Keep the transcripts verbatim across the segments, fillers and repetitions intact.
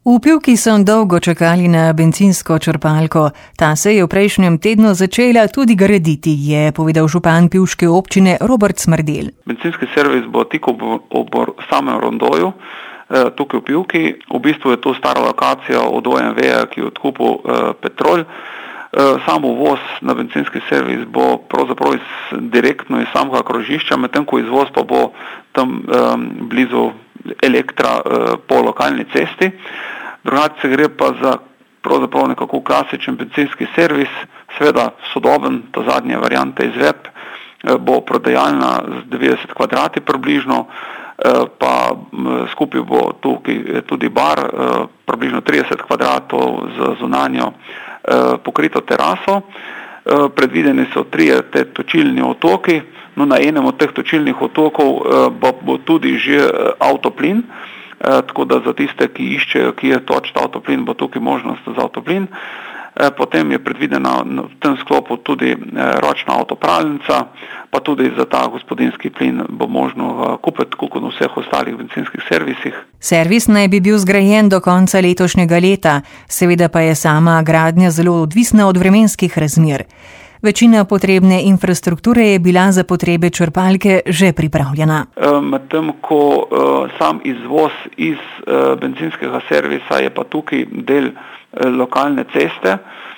V Pivki so dolgo čakali na bencinsko črpalko. Ta se je v prejšnjem tednu začela tudi graditi, je povedal župan pivške občine Robert Smrdelj. Bencinski servis bo tik ob, ob samem rondoju, eh, tukaj v Pivki. V bistvu je to stara lokacija od O M V-ja, ki je odkupil eh, Petrol. Eh, sam uvoz na bencinski servis bo pravzaprav iz, direktno iz samega krožišča, medtem ko izvoz pa bo tam eh, blizu Elektra eh, po lokalni cesti. Drugače gre pa za pravzaprav nekako klasičen bencinski servis, seveda sodoben, ta zadnja varianta izvedb, eh, bo prodajalna z devetdeset kvadrati približno, eh, pa m, skupaj bo tukaj tudi bar, eh, približno trideset kvadratov z zunanjo eh, pokrito teraso. Eh, predvideni so trije te točilni otoki. No, na enem od teh točilnih otokov eh, bo, bo tudi že eh, avtoplin, eh, tako da za tiste, ki iščejo, ki je točiti avtoplin, bo tukaj možnost za avtoplin. Eh, potem je predvidena v tem sklopu tudi eh, ročna avtopralnica, pa tudi za ta gospodinjski plin bo možno eh, kupiti, kot v vseh ostalih bencinskih servisih. Servis naj bi bil zgrajen do konca letošnjega leta, seveda pa je sama gradnja zelo odvisna od vremenskih razmer. Večina potrebne infrastrukture je bila za potrebe črpalke že pripravljena. Medtem ko sam izvoz iz bencinskega servisa je pa tukaj del lokalne ceste,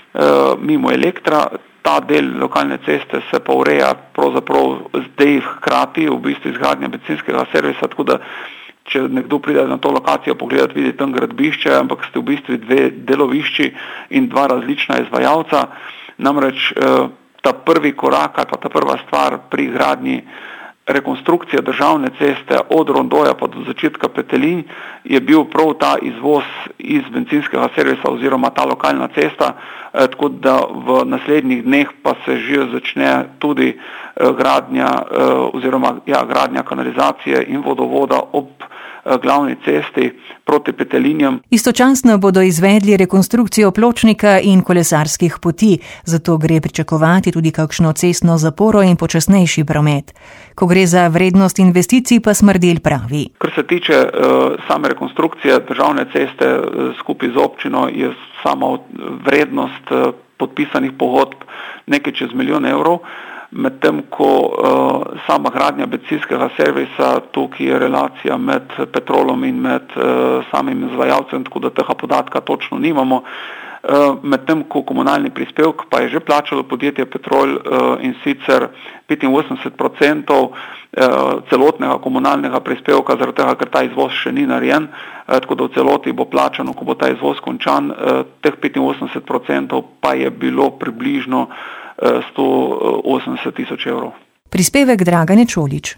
mimo Elektra. Ta del lokalne ceste se pa ureja pravzaprav zdaj hkrati v bistvu izgradnja bencinskega servisa, tako da če nekdo pride na to lokacijo pogledati, vidi tam gradbišče, ampak ste v bistvu dve delovišči in dva različna izvajalca. Namreč ta prvi korak ali pa ta prva stvar pri gradnji rekonstrukcije državne ceste od rondoja pa do začetka Petelin je bil prav ta izvoz iz bencinskega servisa oziroma ta lokalna cesta, tako da v naslednjih dneh pa se že začne tudi gradnja oziroma ja, gradnja kanalizacije in vodovoda ob glavni cesti proti Petelinjem. Istočasno bodo izvedli rekonstrukcijo pločnika in kolesarskih poti, zato gre pričakovati tudi kakšno cestno zaporo in počasnejši promet. Ko gre za vrednost investicij, pa Smrdelj pravi. Kar se tiče uh, same rekonstrukcije državne ceste uh, skupaj z občino, je sama vrednost uh, podpisanih pogodb nekaj čez milijon evrov. Medtem ko uh, sama gradnja bencinskega servisa, tukaj je relacija med Petrolom in med uh, samim izvajalcem, tako da tega podatka točno nimamo. Uh, medtem ko komunalni prispevk pa je že plačalo podjetje Petrol uh, in sicer petinosemdeset procentov uh, celotnega komunalnega prispevka, zaradi tega, ker ta izvoz še ni narejen, uh, tako da v celoti bo plačano, ko bo ta izvoz končan, uh, teh petinosemdeset procentov pa je bilo približno sto osemdeset tisoč evrov. Prispevek Dragane Čolič.